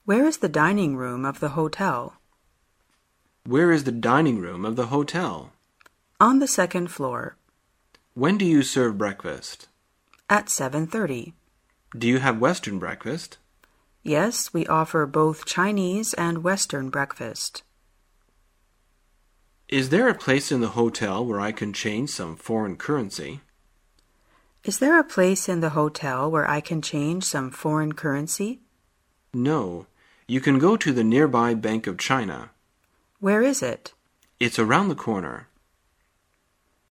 Where is the dining room of the hotel? Where is the dining room of the hotel? On the second floor. When do you serve breakfast? At 7:30. Do you have Western breakfast? Yes, we offer both Chinese and Western breakfast. Is there a place in the hotel where I can change some foreign currency? Is there a place in the hotel where I can change some foreign currency? No. You can go to the nearby Bank of China. Where is it? It's around the corner.